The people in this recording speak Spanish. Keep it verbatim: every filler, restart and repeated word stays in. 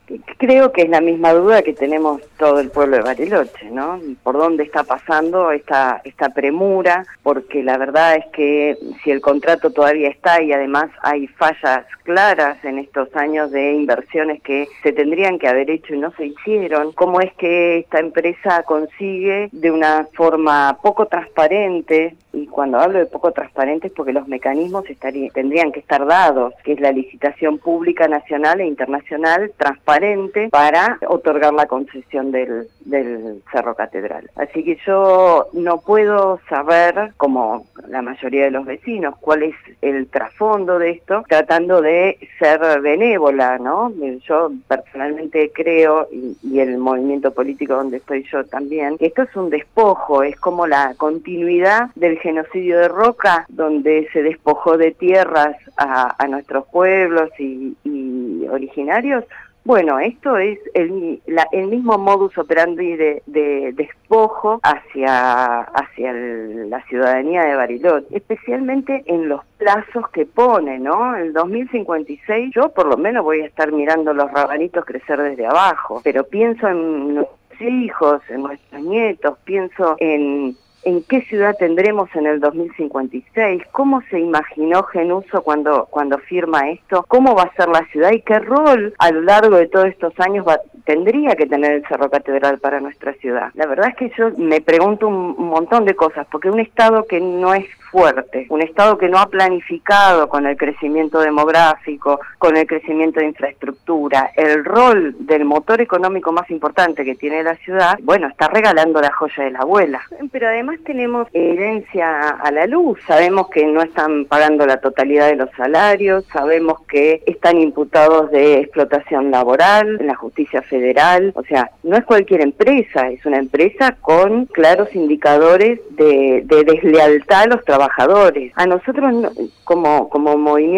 Creo que es la misma duda que tenemos todo el pueblo de Bariloche, ¿no? ¿Por dónde está pasando esta, esta premura? Porque la verdad es que si el contrato todavía está y además hay fallas claras en estos años de inversiones que se tendrían que haber hecho y no se hicieron, ¿cómo es que esta empresa consigue de una forma poco transparente? Y cuando hablo de poco transparente es porque los mecanismos estarían, tendrían que estar dados, que es la licitación pública nacional e internacional transparente para otorgar la concesión del, del Cerro Catedral. Así que yo no puedo saber, como la mayoría de los vecinos, cuál es el trasfondo de esto, tratando de ser benévola, ¿no? Yo personalmente creo, y, y el movimiento político donde estoy yo también, que esto es un despojo, es como la continuidad del genocidio de Roca, donde se despojó de tierras a, a nuestros pueblos y, y originarios. Bueno, esto es el, la, el mismo modus operandi de, de despojo hacia, hacia el, la ciudadanía de Bariloche, especialmente en los plazos que pone, ¿no? El dos mil cincuenta y seis, yo por lo menos voy a estar mirando los rabanitos crecer desde abajo, pero pienso en nuestros hijos, en nuestros nietos, pienso en... ¿En qué ciudad tendremos en el dos mil cincuenta y seis? ¿Cómo se imaginó Genuso cuando, cuando firma esto? ¿Cómo va a ser la ciudad? ¿Y qué rol a lo largo de todos estos años va, tendría que tener el Cerro Catedral para nuestra ciudad? La verdad es que yo me pregunto un, un montón de cosas, porque un Estado que no es fuerte, un Estado que no ha planificado con el crecimiento demográfico, con el crecimiento de infraestructura, el rol del motor económico más importante que tiene la ciudad, bueno, está regalando la joya de la abuela. Pero además tenemos herencia a la luz, sabemos que no están pagando la totalidad de los salarios, sabemos que están imputados de explotación laboral en la justicia federal, o sea, no es cualquier empresa, es una empresa con claros indicadores de, de deslealtad a los trabajadores. A nosotros como, como movimiento